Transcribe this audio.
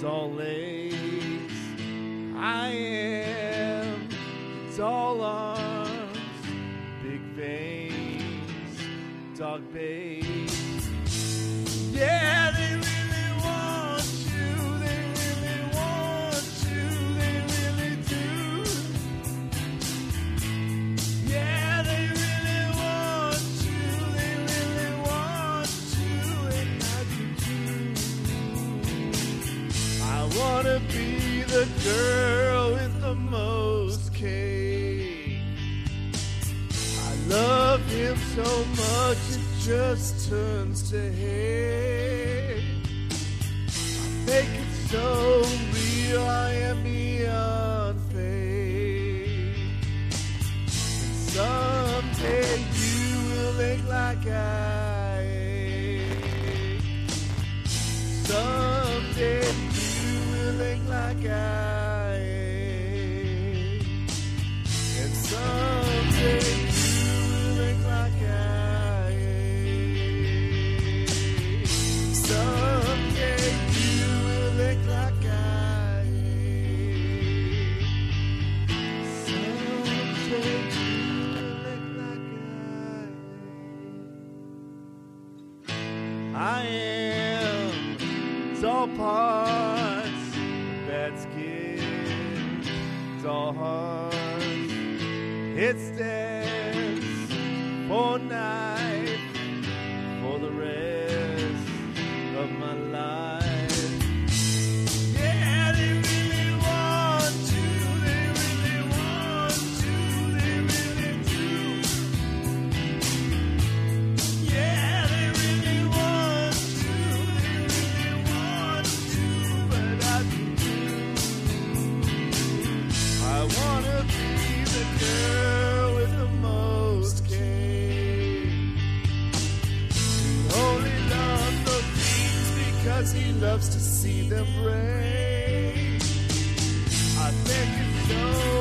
Tall legs, I am tall arms, big veins, dog base. Yeah, they really want you, they really want you, they really do. Yeah, they really want you, they really want you, and I do too. I wanna be the girl with the most cake. I love him so much it just turns to hate. I make it so real, I am beyond faith. And someday you will ache like I ache. Someday like I ache. And someday you will look like I ache. Someday you will look like I ache. Someday you will look like I am tall parts, bad skin, tall heart. It stands for night, for the rest of my life. Yeah, they really want you, they really want you, they really do. Yeah, they really want you, they really want you, but I do too. I wanna be the girl with the most cake, who only loves those things because he loves to see them break. I think it's so